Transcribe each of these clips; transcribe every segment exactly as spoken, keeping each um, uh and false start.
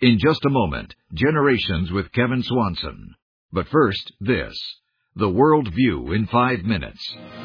In just a moment, Generations with Kevin Swanson. But first, this. The World View in five minutes.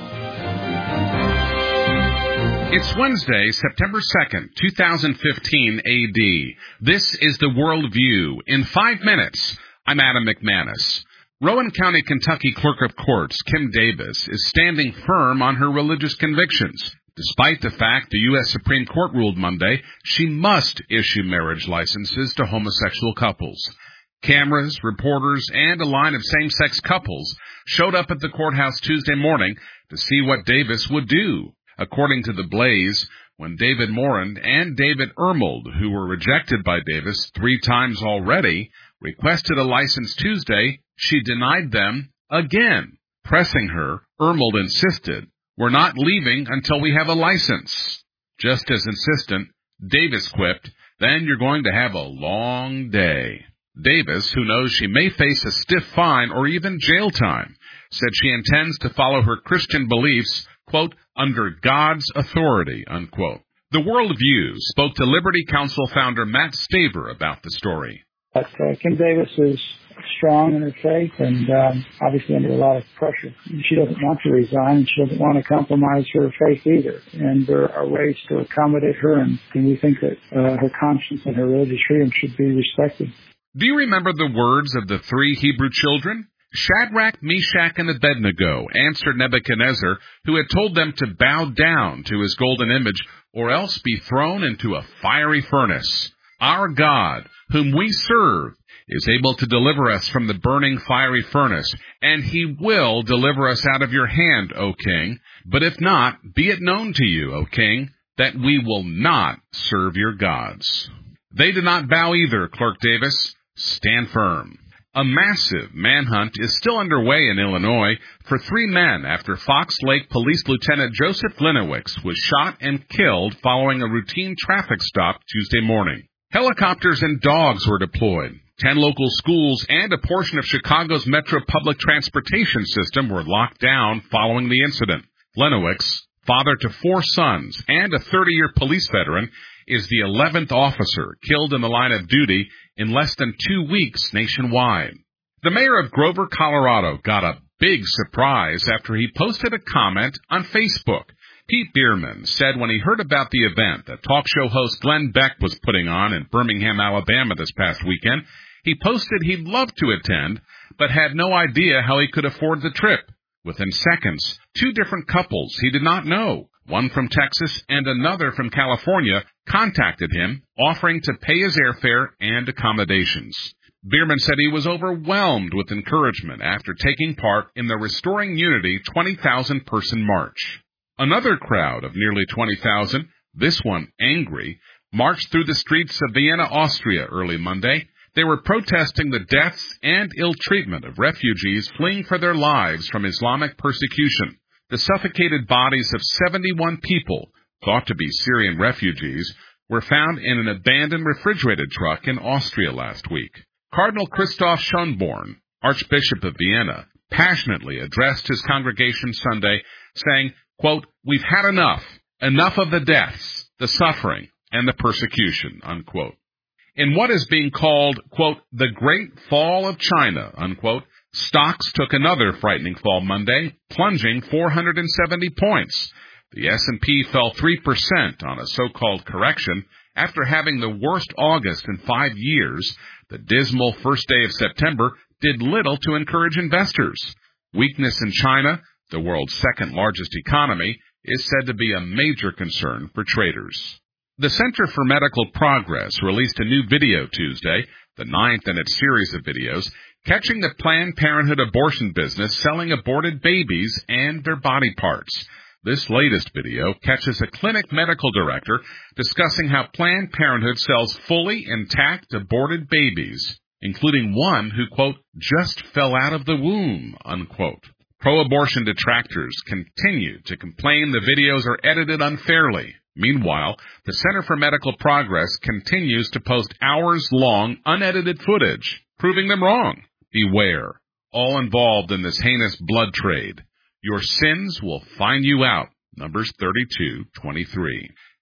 It's Wednesday, September second, two thousand fifteen A D. This is the World View in five minutes. I'm Adam McManus. Rowan County, Kentucky Clerk of Courts Kim Davis is standing firm on her religious convictions. Despite the fact the U S Supreme Court ruled Monday she must issue marriage licenses to homosexual couples. Cameras, reporters, and a line of same-sex couples showed up at the courthouse Tuesday morning to see what Davis would do. According to The Blaze, when David Morin and David Ermold, who were rejected by Davis three times already, requested a license Tuesday, she denied them again. Pressing her, Ermold insisted, "We're not leaving until we have a license." Just as insistent, Davis quipped, "Then you're going to have a long day." Davis, who knows she may face a stiff fine or even jail time, said she intends to follow her Christian beliefs, quote, under God's authority, unquote. The World View spoke to Liberty Counsel founder Matt Staver about the story. But uh, Kim Davis is strong in her faith and um, obviously under a lot of pressure. She doesn't want to resign, and she doesn't want to compromise her faith either. And there are ways to accommodate her, and, and we think that uh, her conscience and her religious freedom should be respected. Do you remember the words of the three Hebrew children? Shadrach, Meshach, and Abednego answered Nebuchadnezzar, who had told them to bow down to his golden image or else be thrown into a fiery furnace. Our God, whom we serve, is able to deliver us from the burning fiery furnace, and he will deliver us out of your hand, O king. But if not, be it known to you, O king, that we will not serve your gods. They did not bow either, Clerk Davis. Stand firm. A massive manhunt is still underway in Illinois for three men after Fox Lake Police Lieutenant Joseph Linowicz was shot and killed following a routine traffic stop Tuesday morning. Helicopters and dogs were deployed. Ten local schools and a portion of Chicago's Metro public transportation system were locked down following the incident. Linowicz, father to four sons and a thirty-year police veteran, is the eleventh officer killed in the line of duty in less than two weeks nationwide. The mayor of Grover, Colorado, got a big surprise after he posted a comment on Facebook. Pete Bierman said when he heard about the event that talk show host Glenn Beck was putting on in Birmingham, Alabama this past weekend, he posted he'd love to attend, but had no idea how he could afford the trip. Within seconds, two different couples he did not know, one from Texas and another from California, contacted him, offering to pay his airfare and accommodations. Bierman said he was overwhelmed with encouragement after taking part in the Restoring Unity twenty thousand person march. Another crowd of nearly twenty thousand, this one angry, marched through the streets of Vienna, Austria early Monday. They were protesting the deaths and ill treatment of refugees fleeing for their lives from Islamic persecution. The suffocated bodies of seventy-one people, thought to be Syrian refugees, were found in an abandoned refrigerated truck in Austria last week. Cardinal Christoph Schönborn, Archbishop of Vienna, passionately addressed his congregation Sunday, saying, quote, "We've had enough, enough of the deaths, the suffering, and the persecution," unquote. In what is being called, quote, the Great Fall of China, unquote, stocks took another frightening fall Monday, plunging four hundred seventy points. The S and P fell three percent on a so-called correction after having the worst August in five years. The dismal first day of September did little to encourage investors. Weakness in China, the world's second-largest economy, is said to be a major concern for traders. The Center for Medical Progress released a new video Tuesday, the ninth in its series of videos, catching the Planned Parenthood abortion business selling aborted babies and their body parts. This latest video catches a clinic medical director discussing how Planned Parenthood sells fully intact aborted babies, including one who, quote, just fell out of the womb, unquote. Pro-abortion detractors continue to complain the videos are edited unfairly. Meanwhile, the Center for Medical Progress continues to post hours-long unedited footage, proving them wrong. Beware, all involved in this heinous blood trade. Your sins will find you out. Numbers thirty-two twenty-three.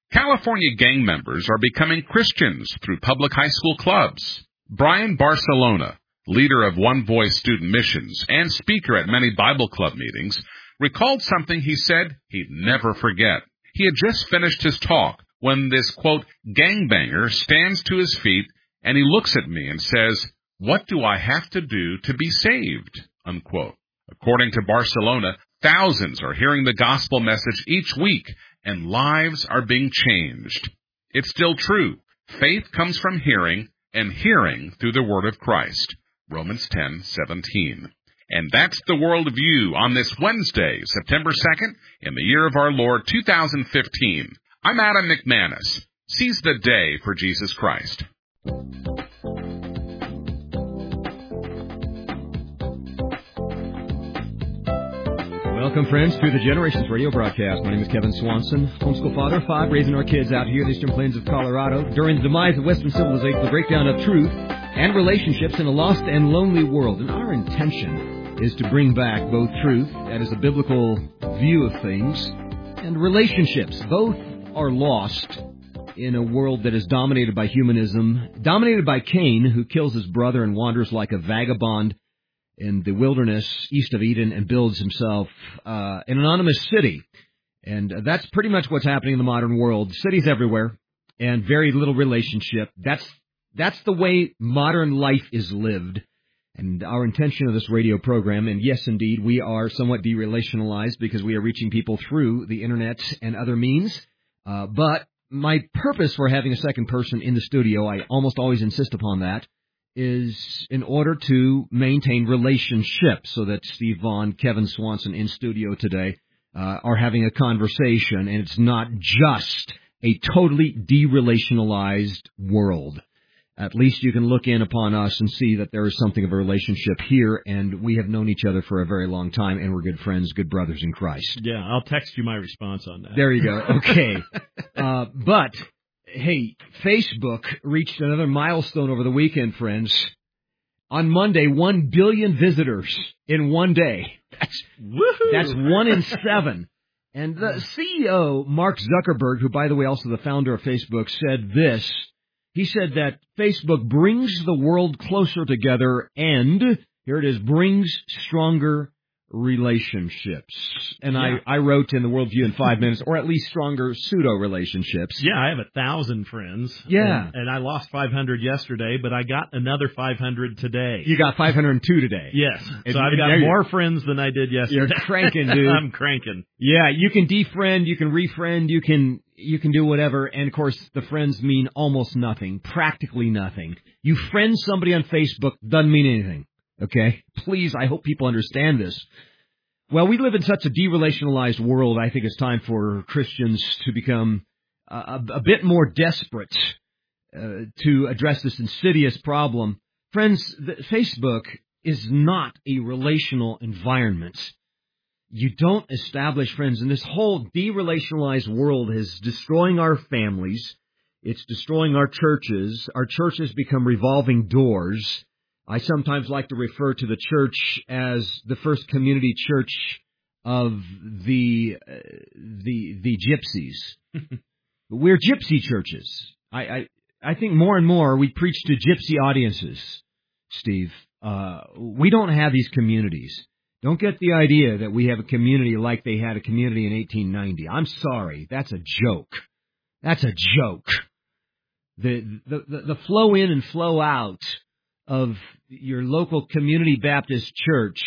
California gang members are becoming Christians through public high school clubs. Brian Barcelona, leader of One Voice Student Missions and speaker at many Bible Club meetings, recalled something he said he'd never forget. He had just finished his talk when this, quote, gangbanger stands to his feet and he looks at me and says, "What do I have to do to be saved?" unquote. According to Barcelona, thousands are hearing the gospel message each week and lives are being changed. It's still true. Faith comes from hearing, and hearing through the word of Christ. Romans ten seventeen. And that's the World View on this Wednesday, September second, in the year of our Lord two thousand fifteen. I'm Adam McManus. Seize the day for Jesus Christ. Welcome, friends, to the Generations Radio broadcast. My name is Kevin Swanson, homeschool father of five, raising our kids out here in the eastern plains of Colorado. During the demise of Western civilization, the breakdown of truth and relationships in a lost and lonely world. And our intention is to bring back both truth, that is a biblical view of things, and relationships. Both are lost in a world that is dominated by humanism, dominated by Cain, who kills his brother and wanders like a vagabond in the wilderness east of Eden and builds himself uh, an anonymous city. And uh, that's pretty much what's happening in the modern world. Cities everywhere and very little relationship. That's that's the way modern life is lived. And our intention of this radio program, and yes, indeed, we are somewhat derelationalized because we are reaching people through the Internet and other means. Uh, but my purpose for having a second person in the studio, I almost always insist upon that, is in order to maintain relationships so that Steve Vaughn, Kevin Swanson in studio today uh, are having a conversation, and it's not just a totally derelationalized world. At least you can look in upon us and see that there is something of a relationship here, and we have known each other for a very long time, and we're good friends, good brothers in Christ. Yeah, I'll text you my response on that. There you go. Okay. uh, but... Hey, Facebook reached another milestone over the weekend, friends. On Monday, one billion visitors in one day. That's, Woohoo! That's one in seven. And the C E O, Mark Zuckerberg, who, by the way, also the founder of Facebook, said this. He said that Facebook brings the world closer together and, here it is, brings stronger relationships. And yeah. I, I wrote in the Worldview in five minutes, or at least stronger pseudo-relationships. Yeah, I have a thousand friends. Yeah. And, and I lost five hundred yesterday, but I got another five hundred today. You got five hundred two today. Yes. And, so I've got more friends than I did yesterday. You're cranking, dude. I'm cranking. Yeah, you can defriend, you can refriend, you can you can do whatever. And, of course, the friends mean almost nothing, practically nothing. You friend somebody on Facebook doesn't mean anything. Okay? Please, I hope people understand this. Well, we live in such a derelationalized world, I think it's time for Christians to become a, a, a bit more desperate uh, to address this insidious problem. Friends, the, Facebook is not a relational environment. You don't establish friends, and this whole derelationalized world is destroying our families. It's destroying our churches. Our churches become revolving doors. I sometimes like to refer to the church as the first community church of the uh, the the gypsies. We're gypsy churches. I, I I think more and more we preach to gypsy audiences, Steve. Uh, we don't have these communities. Don't get the idea that we have a community like they had a community in eighteen ninety. I'm sorry. That's a joke. That's a joke. The the the, the flow in and flow out of your local community Baptist church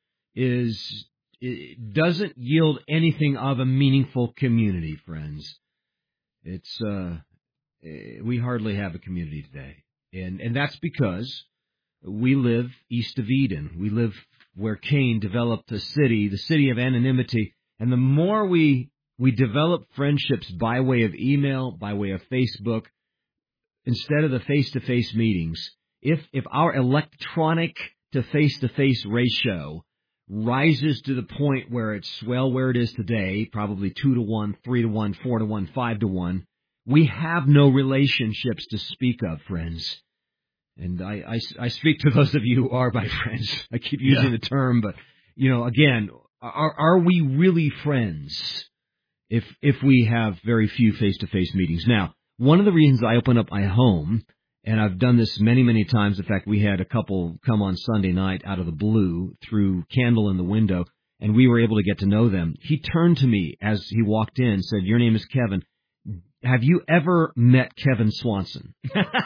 is it doesn't yield anything of a meaningful community, friends. It's uh we hardly have a community today. And and that's because we live east of Eden. We live where Cain developed a city, the city of anonymity. And the more we we develop friendships by way of email, by way of Facebook, instead of the face-to-face meetings, If if our electronic to face-to-face ratio rises to the point where it's, well, where it is today, probably two to one, three to one, four to one, five to one, we have no relationships to speak of, friends. And I, I, I speak to those of you who are my friends. I keep using yeah. the term, but, you know, again, are, are we really friends? if if we have very few face-to-face meetings. Now, one of the reasons I open up my home, and I've done this many, many times. In fact, we had a couple come on Sunday night out of the blue through candle in the window, and we were able to get to know them. He turned to me as he walked in and said, "Your name is Kevin. Have you ever met Kevin Swanson?"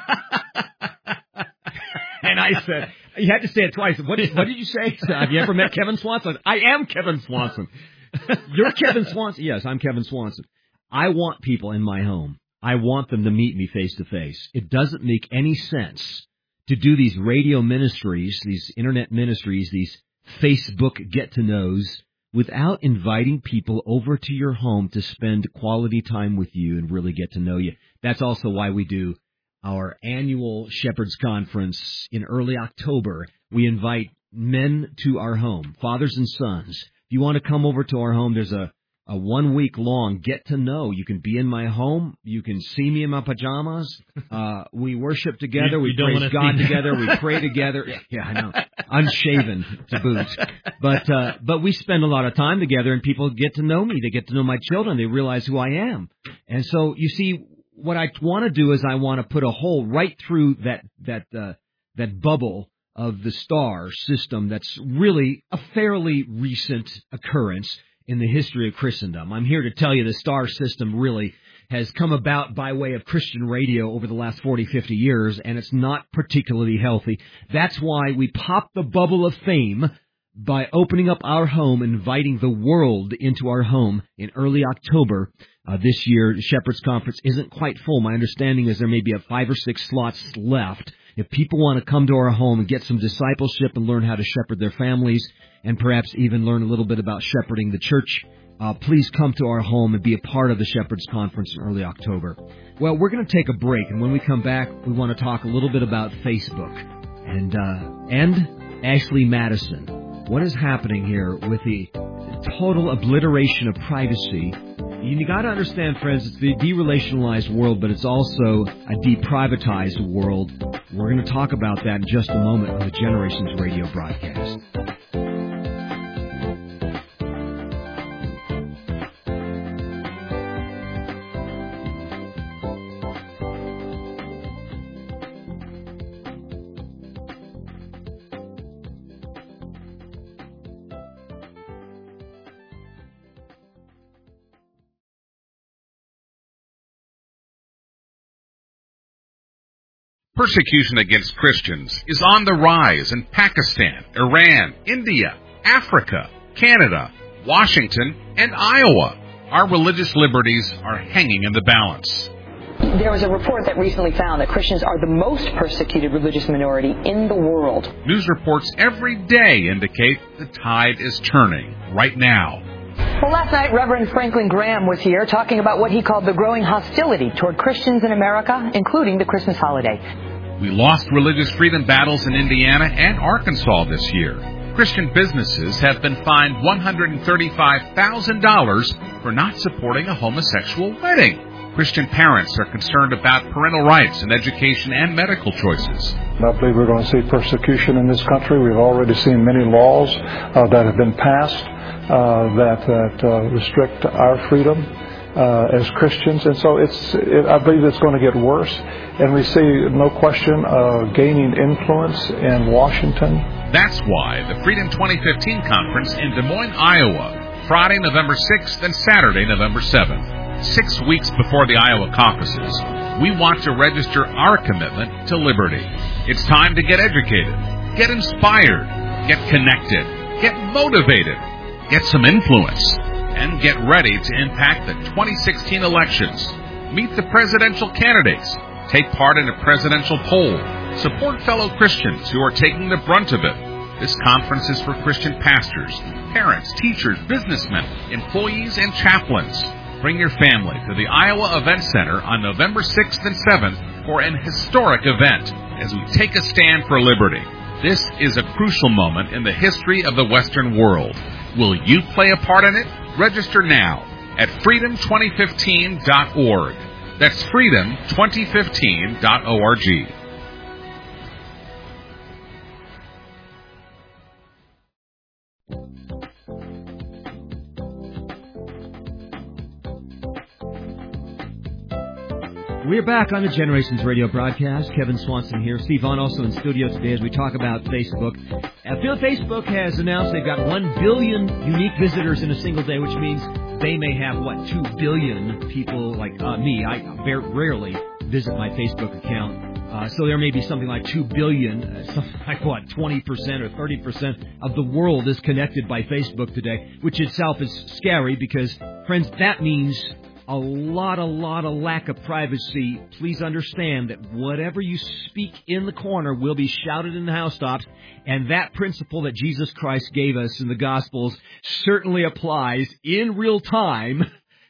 And I said, you had to say it twice. What did, what did you say? Said, "Have you ever met Kevin Swanson?" I am Kevin Swanson. You're Kevin Swanson? Yes, I'm Kevin Swanson. I want people in my home. I want them to meet me face to face. It doesn't make any sense to do these radio ministries, these internet ministries, these Facebook get-to-knows without inviting people over to your home to spend quality time with you and really get to know you. That's also why we do our annual Shepherd's Conference in early October. We invite men to our home, fathers and sons. If you want to come over to our home, there's a, a one-week-long get-to-know. You can be in my home. You can see me in my pajamas. Uh, we worship together. You, we you praise God together. We pray together. Yeah, yeah, I know. Unshaven to boot. But, uh, but we spend a lot of time together, and people get to know me. They get to know my children. They realize who I am. And so, you see, what I want to do is I want to put a hole right through that that uh, that bubble of the star system that's really a fairly recent occurrence in the history of Christendom. I'm here to tell you the star system really has come about by way of Christian radio over the last forty, fifty years, and it's not particularly healthy. That's why we pop the bubble of fame by opening up our home, inviting the world into our home in early October. Uh, this year, the Shepherd's Conference isn't quite full. My understanding is there may be a five or six slots left. If people want to come to our home and get some discipleship and learn how to shepherd their families and perhaps even learn a little bit about shepherding the church, uh, please come to our home and be a part of the Shepherd's Conference in early October. Well, we're going to take a break, and when we come back, we want to talk a little bit about Facebook and uh, and Ashley Madison. What is happening here with the total obliteration of privacy? You got to understand, friends, it's the derelationalized world, but it's also a deprivatized world. We're going to talk about that in just a moment on the Generations Radio broadcast. Persecution against Christians is on the rise in Pakistan, Iran, India, Africa, Canada, Washington, and Iowa. Our religious liberties are hanging in the balance. There was a report that recently found that Christians are the most persecuted religious minority in the world. News reports every day indicate the tide is turning right now. Well, last night, Reverend Franklin Graham was here talking about what he called the growing hostility toward Christians in America, including the Christmas holiday. We lost religious freedom battles in Indiana and Arkansas this year. Christian businesses have been fined one hundred thirty-five thousand dollars for not supporting a homosexual wedding. Christian parents are concerned about parental rights in education and medical choices. I believe we're going to see persecution in this country. We've already seen many laws uh, that have been passed uh, that, that uh, restrict our freedom uh, as Christians. And so it's, it, I believe it's going to get worse. And we see, no question, uh, gaining influence in Washington. That's why the Freedom twenty fifteen Conference in Des Moines, Iowa, Friday, November sixth and Saturday, November seventh. Six weeks before the Iowa caucuses, we want to register our commitment to liberty. It's time to get educated, get inspired, get connected, get motivated, get some influence, and get ready to impact the twenty sixteen elections. Meet the presidential candidates. Take part in a presidential poll. Support fellow Christians who are taking the brunt of it. This conference is for Christian pastors, parents, teachers, businessmen, employees, and chaplains. Bring your family to the Iowa Event Center on November sixth and seventh for an historic event as we take a stand for liberty. This is a crucial moment in the history of the Western world. Will you play a part in it? Register now at freedom twenty fifteen dot org. That's freedom twenty fifteen dot org. We're back on the Generations Radio broadcast. Kevin Swanson here. Steve Vaughn also in studio today as we talk about Facebook. Uh, Facebook has announced they've got one billion unique visitors in a single day, which means they may have, what, two billion people like uh, me. I very rarely visit my Facebook account. Uh, so there may be something like two billion, uh, something like, what, twenty percent or thirty percent of the world is connected by Facebook today, which itself is scary because, friends, that means a lot, a lot of lack of privacy. Please understand that whatever you speak in the corner will be shouted in the housetops, and that principle that Jesus Christ gave us in the Gospels certainly applies in real time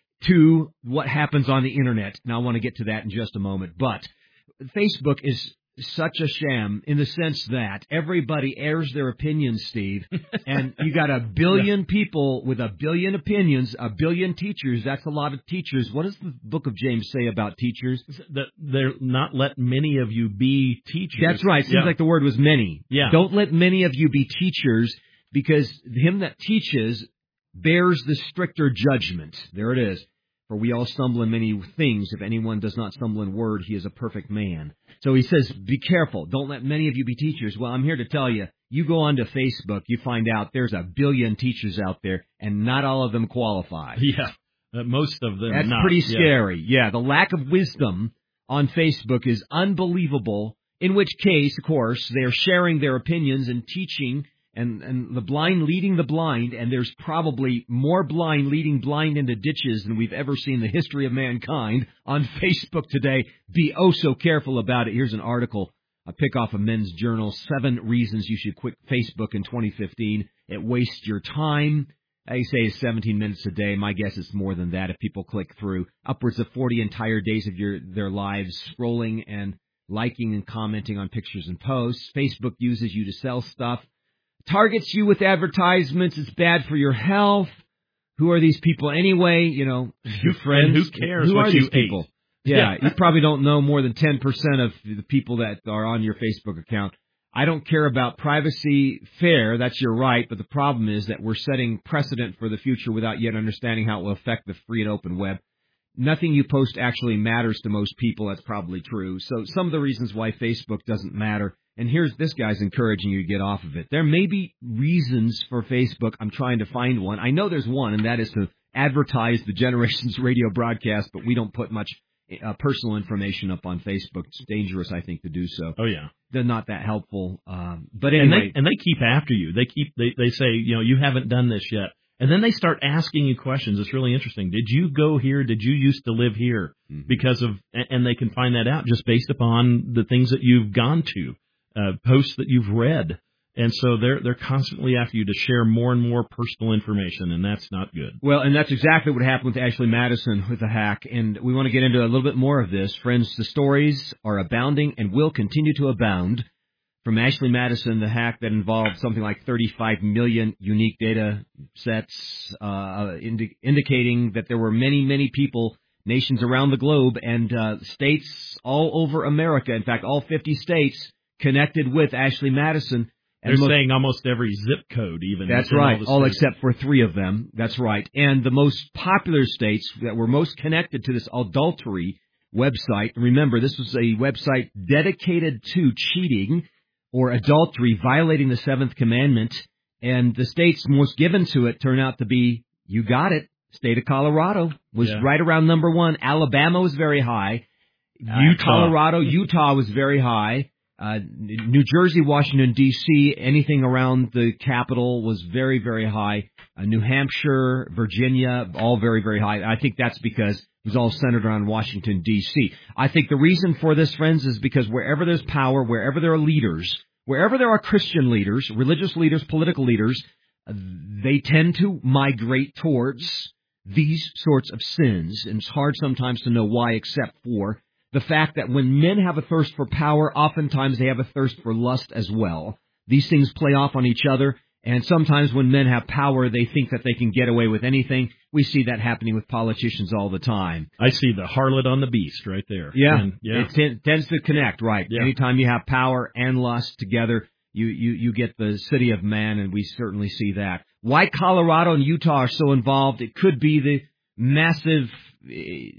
to what happens on the Internet. Now, I want to get to that in just a moment, but Facebook is such a sham in the sense that everybody airs their opinions, Steve, and you got a billion yeah. people with a billion opinions, a billion teachers. That's a lot of teachers. What does the book of James say about teachers? That they're not let many of you be teachers. That's right. Seems yeah. like the word was many. Yeah. Don't let many of you be teachers, because him that teaches bears the stricter judgment. There it is. For we all stumble in many things. If anyone does not stumble in word, he is a perfect man. So he says, be careful. Don't let many of you be teachers. Well, I'm here to tell you, you go onto Facebook, you find out there's a billion teachers out there, and not all of them qualify. Yeah, uh, most of them That's not. pretty scary. Yeah. yeah, the lack of wisdom on Facebook is unbelievable, in which case, of course, they're sharing their opinions and teaching, and, and the blind leading the blind, and there's probably more blind leading blind into ditches than we've ever seen in the history of mankind on Facebook today. Be oh so careful about it. Here's an article, a pick off of Men's Journal, Seven Reasons You Should Quit Facebook in twenty fifteen. It wastes your time. I say it's seventeen minutes a day. My guess is more than that if people click through. Upwards of forty entire days of your their lives scrolling and liking and commenting on pictures and posts. Facebook uses you to sell stuff. Targets you with advertisements. It's bad for your health. Who are these people anyway? You know, your friends. And who cares Who what are you these people? ate? Yeah, you probably don't know more than ten percent of the people that are on your Facebook account. I don't care about privacy. Fair, that's your right, but the problem is that we're setting precedent for the future without yet understanding how it will affect the free and open web. Nothing you post actually matters to most people. That's probably true. So some of the reasons why Facebook doesn't matter. And here's this guy's encouraging you to get off of it. There may be reasons for Facebook. I'm trying to find one. I know there's one, and that is to advertise the Generations Radio broadcast, but we don't put much uh, personal information up on Facebook. It's dangerous, I think, to do so. Oh, yeah. They're not that helpful. Um, but anyway. And they, and they keep after you. They keep. They, they say, you know, you haven't done this yet. And then they start asking you questions. It's really interesting. Did you go here? Did you used to live here? Mm-hmm. Because of, and they can find that out just based upon the things that you've gone to. Uh, posts that you've read. And so they're they're constantly after you to share more and more personal information, and that's not good. Well, and that's exactly what happened with Ashley Madison with the hack, and we want to get into a little bit more of this. Friends, the stories are abounding and will continue to abound. From Ashley Madison, the hack that involved something like thirty-five million unique data sets, uh, indi- indicating that there were many, many people, nations around the globe, and uh, states all over America, in fact, all fifty states, connected with Ashley Madison. And They're most, saying almost every zip code, even. That's right, all, all except for three of them. That's right. And the most popular states that were most connected to this adultery website, remember, this was a website dedicated to cheating or adultery, violating the seventh commandment, and the states most given to it turned out to be, you got it, state of Colorado was yeah. right around number one. Alabama was very high. Utah. Colorado, Utah was very high. Uh, New Jersey, Washington, D C, anything around the capital was very, very high. Uh, New Hampshire, Virginia, all very, very high. I think that's because it was all centered around Washington, D C. I think the reason for this, friends, is because wherever there's power, wherever there are leaders, wherever there are Christian leaders, religious leaders, political leaders, uh, they tend to migrate towards these sorts of sins. And it's hard sometimes to know why, except for the fact that when men have a thirst for power, oftentimes they have a thirst for lust as well. These things play off on each other, and sometimes when men have power, they think that they can get away with anything. We see that happening with politicians all the time. I see the harlot on the beast right there. Yeah, and, yeah. it t- tends to connect, right? Yeah. Anytime you have power and lust together, you, you, you get the city of man, and we certainly see that. Why Colorado and Utah are so involved, it could be the massive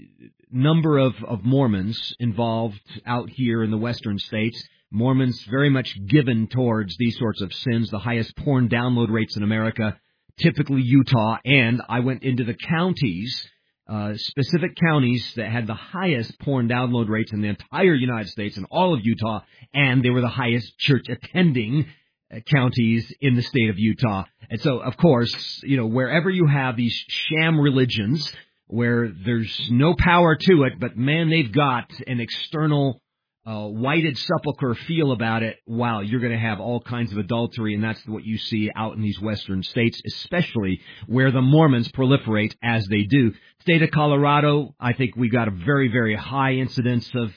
number of, of Mormons involved out here in the western states. Mormons very much given towards these sorts of sins, the highest porn download rates in America, typically Utah, and I went into the counties, uh, specific counties that had the highest porn download rates in the entire United States and all of Utah, and they were the highest church attending counties in the state of Utah. And so, of course, you know, wherever you have these sham religions where there's no power to it, but man, they've got an external uh, whited sepulcher feel about it, wow, you're going to have all kinds of adultery, and that's what you see out in these western states, especially where the Mormons proliferate as they do. State of Colorado, I think we got a very, very high incidence of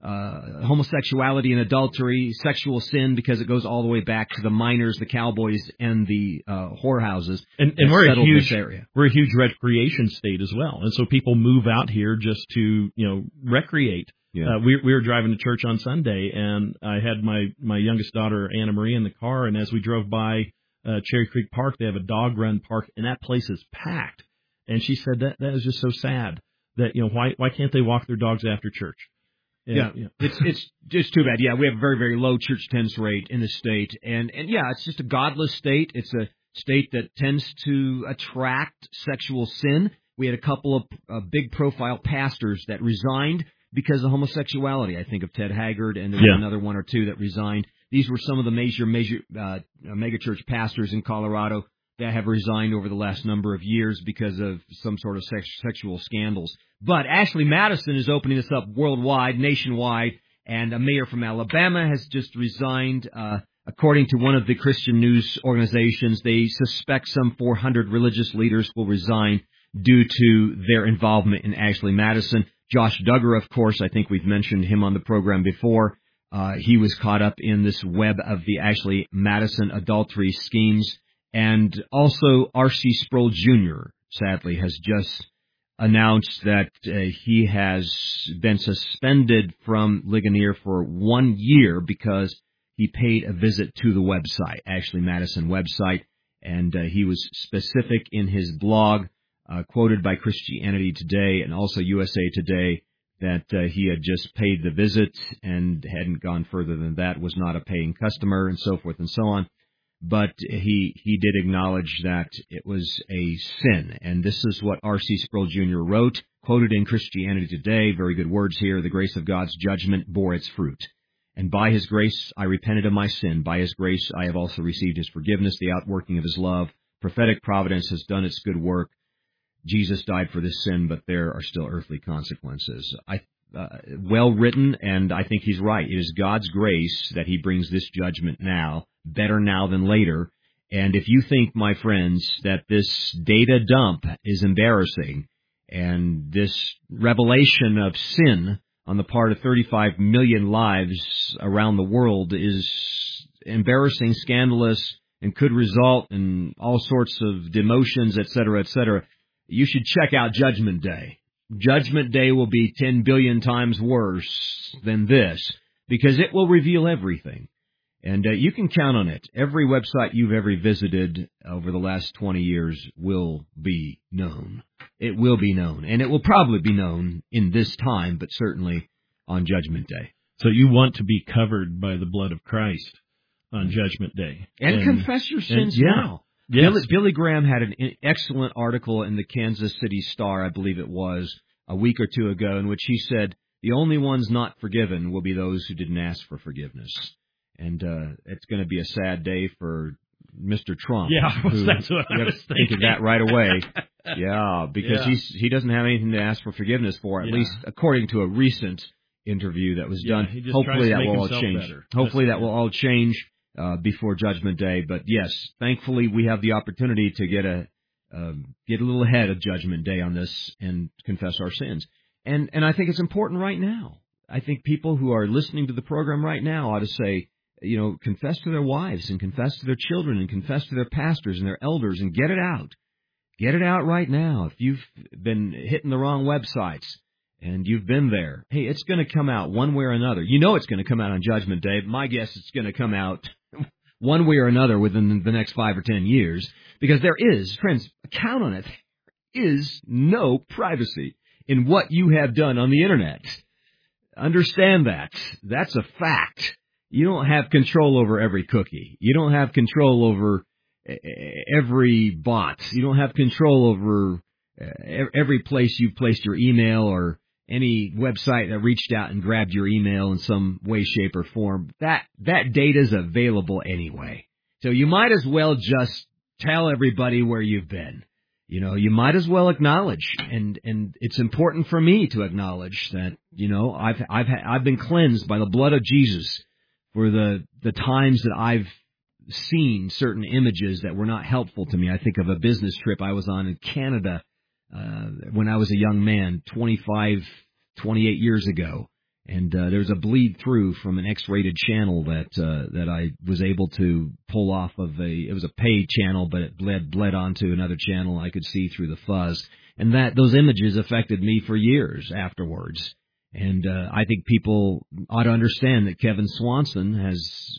Uh, homosexuality and adultery, sexual sin, because it goes all the way back to the miners, the cowboys, and the uh, whorehouses. And, and we're a huge area. We're a huge recreation state as well, and so people move out here just to you know recreate. Yeah. Uh, we we were driving to church on Sunday, and I had my my youngest daughter Anna Marie in the car, and as we drove by uh, Cherry Creek Park, they have a dog run park, and that place is packed. And she said that that is just so sad that you know why why can't they walk their dogs after church? Yeah, yeah, yeah. it's it's just too bad. Yeah, we have a very, very low church attendance rate in the state, and and yeah, it's just a godless state. It's a state that tends to attract sexual sin. We had a couple of uh, big profile pastors that resigned because of homosexuality. I think of Ted Haggard, and there was yeah. another one or two that resigned. These were some of the major major uh, megachurch pastors in Colorado that have resigned over the last number of years because of some sort of sex, sexual scandals. But Ashley Madison is opening this up worldwide, nationwide, and a mayor from Alabama has just resigned. Uh, according to one of the Christian news organizations, they suspect some four hundred religious leaders will resign due to their involvement in Ashley Madison. Josh Duggar, of course, I think we've mentioned him on the program before. Uh, he was caught up in this web of the Ashley Madison adultery schemes. And also R C Sproul Junior, sadly, has just announced that uh, he has been suspended from Ligonier for one year because he paid a visit to the website, Ashley Madison website, and uh, he was specific in his blog, uh, quoted by Christianity Today and also U S A Today, that uh, he had just paid the visit and hadn't gone further than that, was not a paying customer, and so forth and so on. But he he did acknowledge that it was a sin. And this is what R C Sproul Junior wrote, quoted in Christianity Today, very good words here, the grace of God's judgment bore its fruit. And by his grace I repented of my sin. By his grace I have also received his forgiveness, the outworking of his love. Prophetic providence has done its good work. Jesus died for this sin, but there are still earthly consequences. I uh, well written, and I think he's right. It is God's grace that he brings this judgment now. Better now than later. And if you think, my friends, that this data dump is embarrassing and this revelation of sin on the part of thirty-five million lives around the world is embarrassing, scandalous, and could result in all sorts of demotions, et cetera, et cetera, you should check out Judgment Day. Judgment Day will be ten billion times worse than this because it will reveal everything. And uh, you can count on it. Every website you've ever visited over the last twenty years will be known. It will be known. And it will probably be known in this time, but certainly on Judgment Day. So you want to be covered by the blood of Christ on Judgment Day. And, and confess your sins and, yeah, now. Yes. Billy, Billy Graham had an excellent article in the Kansas City Star, I believe it was, a week or two ago, in which he said, the only ones not forgiven will be those who didn't ask for forgiveness. And uh, it's going to be a sad day for Mister Trump. Yeah, who, that's what I was thinking. Think of that right away. Yeah, because yeah. he's he doesn't have anything to ask for forgiveness for, at yeah. least according to a recent interview that was yeah, done. He just Hopefully tries that to make will all change. Better. Hopefully that's that will all change uh, before Judgment Day. But yes, thankfully we have the opportunity to get a um, get a little ahead of Judgment Day on this and confess our sins. And and I think it's important right now. I think people who are listening to the program right now ought to say, you know, confess to their wives and confess to their children and confess to their pastors and their elders and get it out. Get it out right now. If you've been hitting the wrong websites and you've been there, hey, it's going to come out one way or another. You know it's going to come out on Judgment Day. My guess it's going to come out one way or another within the next five or ten years because there is, friends, count on it, there is no privacy in what you have done on the Internet. Understand that. That's a fact. You don't have control over every cookie. You don't have control over every bot. You don't have control over every place you've placed your email or any website that reached out and grabbed your email in some way, shape, or form. That that data is available anyway. So you might as well just tell everybody where you've been. You know, you might as well acknowledge, and and it's important for me to acknowledge that, you know, I've I've I've been cleansed by the blood of Jesus for the the times that I've seen certain images that were not helpful to me. I think of a business trip I was on in Canada uh, when I was a young man, twenty-five, twenty-eight years ago. And uh, there was a bleed through from an X-rated channel that uh, that I was able to pull off of a. It was a paid channel, but it bled bled onto another channel. I could see through the fuzz, and that those images affected me for years afterwards. And uh, I think people ought to understand that Kevin Swanson has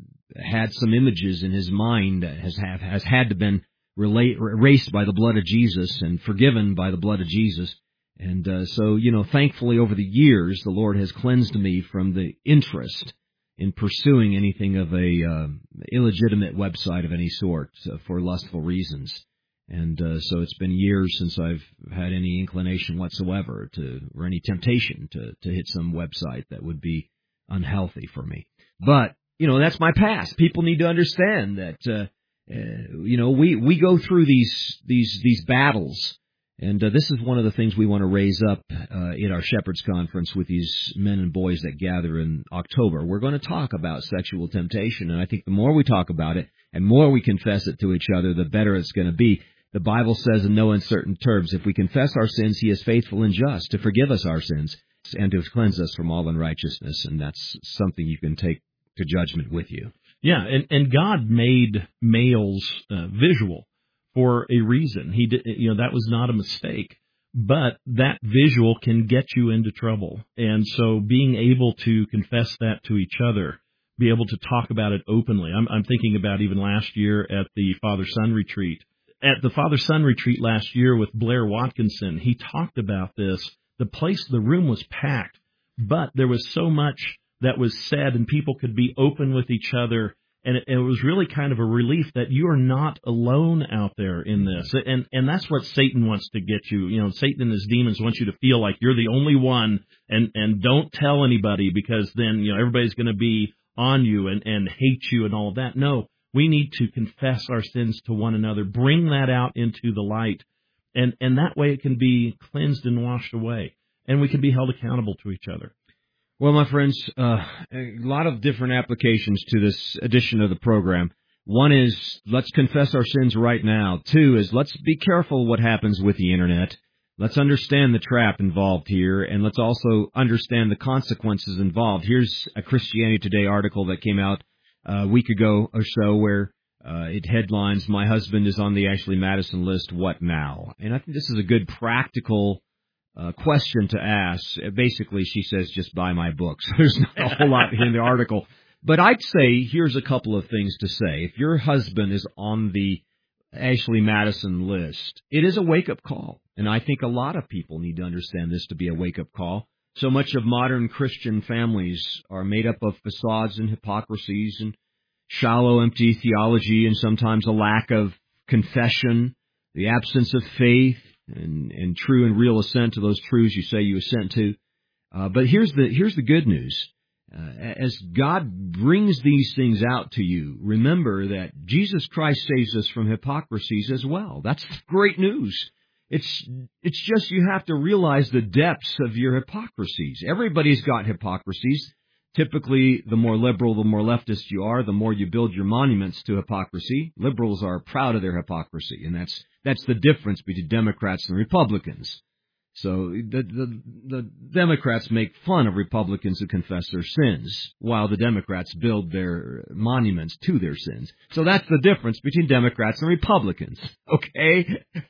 had some images in his mind that has have has had to been relate, erased by the blood of Jesus and forgiven by the blood of Jesus. And uh, so, you know, thankfully over the years, the Lord has cleansed me from the interest in pursuing anything of a uh, illegitimate website of any sort uh, for lustful reasons. And uh, so it's been years since I've had any inclination whatsoever to, or any temptation to, to hit some website that would be unhealthy for me. But, you know, that's my past. People need to understand that, uh, uh, you know, we, we go through these, these, these battles. And uh, this is one of the things we want to raise up uh, in our Shepherds Conference with these men and boys that gather in October. We're going to talk about sexual temptation, and I think the more we talk about it and more we confess it to each other, the better it's going to be. The Bible says in no uncertain terms, if we confess our sins, He is faithful and just to forgive us our sins and to cleanse us from all unrighteousness, and that's something you can take to judgment with you. Yeah, and, and God made males uh, visual for a reason. He did, you know, that was not a mistake, but that visual can get you into trouble. And so being able to confess that to each other, be able to talk about it openly. I'm, I'm thinking about even last year at the Father-Son retreat. At the Father-Son retreat last year with Blair Watkinson, he talked about this. The place, the room was packed, but there was so much that was said and people could be open with each other. And it, it was really kind of a relief that you are not alone out there in this. And and that's what Satan wants to get you. You know, Satan and his demons want you to feel like you're the only one, and, and don't tell anybody, because then, you know, everybody's going to be on you and, and hate you and all of that. No, we need to confess our sins to one another, bring that out into the light, and, and that way it can be cleansed and washed away, and we can be held accountable to each other. Well, my friends, uh, a lot of different applications to this edition of the program. One is, let's confess our sins right now. Two is, let's be careful what happens with the Internet. Let's understand the trap involved here, and let's also understand the consequences involved. Here's a Christianity Today article that came out a week ago or so where uh, it headlines, "My husband is on the Ashley Madison list, what now?" And I think this is a good practical Uh, question to ask. Basically, she says, just buy my books. There's not a whole lot in the article. But I'd say here's a couple of things to say. If your husband is on the Ashley Madison list, it is a wake-up call. And I think a lot of people need to understand this to be a wake-up call. So much of modern Christian families are made up of facades and hypocrisies and shallow, empty theology, and sometimes a lack of confession, the absence of faith, And, and true and real assent to those truths you say you assent to. Uh, but here's the here's the good news. Uh, as God brings these things out to you, remember that Jesus Christ saves us from hypocrisies as well. That's great news. It's it's just you have to realize the depths of your hypocrisies. Everybody's got hypocrisies. Typically, the more liberal, the more leftist you are, the more you build your monuments to hypocrisy. Liberals are proud of their hypocrisy, and that's that's the difference between Democrats and Republicans. So the, the the Democrats make fun of Republicans who confess their sins, while the Democrats build their monuments to their sins. So that's the difference between Democrats and Republicans, okay?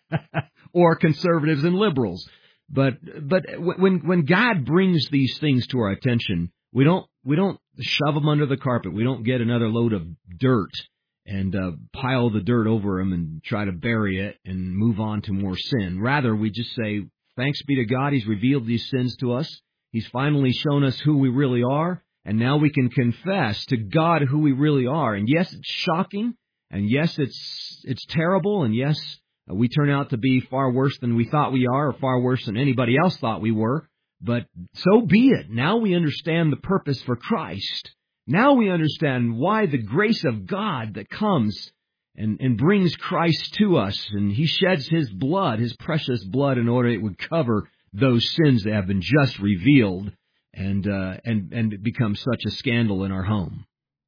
Or conservatives and liberals. But but when when God brings these things to our attention, we don't we don't shove them under the carpet. We don't get another load of dirt and uh, pile the dirt over them and try to bury it and move on to more sin. Rather, we just say, thanks be to God, He's revealed these sins to us. He's finally shown us who we really are, and now we can confess to God who we really are. And yes, it's shocking, and yes, it's it's terrible, and yes, we turn out to be far worse than we thought we are, or far worse than anybody else thought we were. But so be it. Now we understand the purpose for Christ. Now we understand why the grace of God that comes and, and brings Christ to us, and He sheds His blood, His precious blood, in order it would cover those sins that have been just revealed and uh, and and it becomes such a scandal in our home.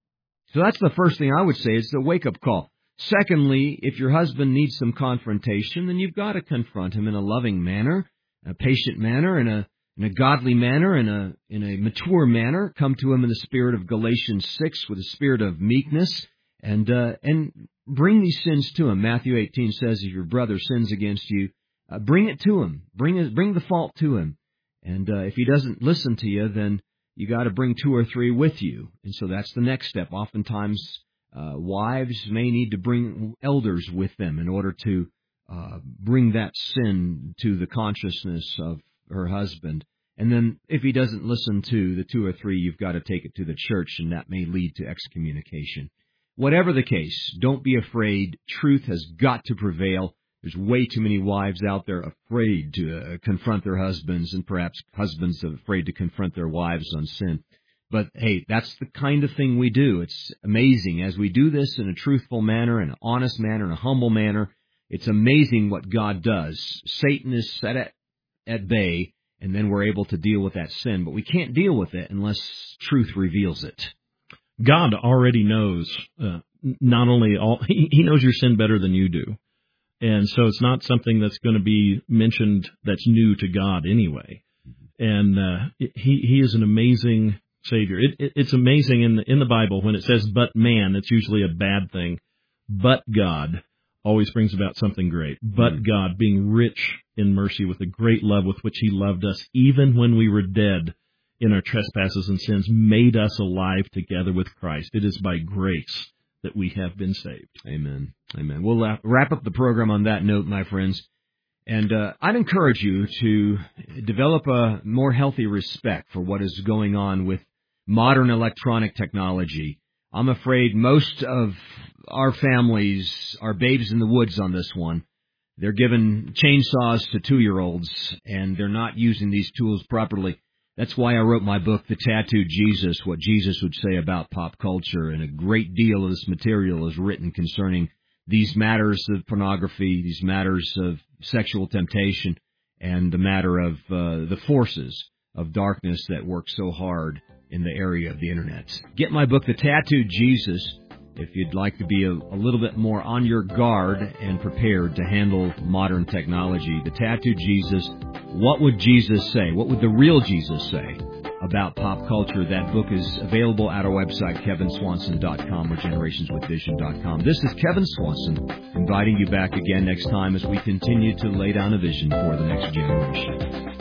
So that's the first thing I would say. It's a wake-up call. Secondly, if your husband needs some confrontation, then you've got to confront him in a loving manner, a patient manner, in a in a godly manner, in a in a mature manner. Come to him in the spirit of Galatians six, with a spirit of meekness, and uh, and bring these sins to him. Matthew eighteen says, if your brother sins against you, uh, bring it to him. Bring it, bring the fault to him. And uh, if he doesn't listen to you, then you got to bring two or three with you. And so that's the next step. Oftentimes, uh, wives may need to bring elders with them in order to uh, bring that sin to the consciousness of her husband. And then if he doesn't listen to the two or three, you've got to take it to the church, and that may lead to excommunication. Whatever the case, don't be afraid. Truth has got to prevail. There's way too many wives out there afraid to uh, confront their husbands, and perhaps husbands are afraid to confront their wives on sin. But, hey, that's the kind of thing we do. It's amazing. As we do this in a truthful manner, in an honest manner, in a humble manner, it's amazing what God does. Satan is set at, at bay, and then we're able to deal with that sin. But we can't deal with it unless truth reveals it. God already knows, uh, not only all, he, he knows your sin better than you do. And so it's not something that's going to be mentioned that's new to God anyway. And uh, he he is an amazing Savior. It, it, it's amazing in the, in the Bible when it says, but man, it's usually a bad thing. But God always brings about something great. But mm. God, being rich in mercy with the great love with which He loved us, even when we were dead in our trespasses and sins, made us alive together with Christ. It is by grace that we have been saved. Amen. Amen. We'll wrap up the program on that note, my friends. And uh, I'd encourage you to develop a more healthy respect for what is going on with modern electronic technology. I'm afraid most of our families are babes in the woods on this one. They're giving chainsaws to two-year-olds, and they're not using these tools properly. That's why I wrote my book, The Tattooed Jesus, What Jesus Would Say About Pop Culture, and a great deal of this material is written concerning these matters of pornography, these matters of sexual temptation, and the matter of uh, the forces of darkness that work so hard in the area of the Internet. Get my book, The Tattooed Jesus, if you'd like to be a, a little bit more on your guard and prepared to handle modern technology. The Tattooed Jesus, What Would Jesus Say? What would the real Jesus say about pop culture? That book is available at our website, kevin swanson dot com or generations with vision dot com. This is Kevin Swanson inviting you back again next time as we continue to lay down a vision for the next generation.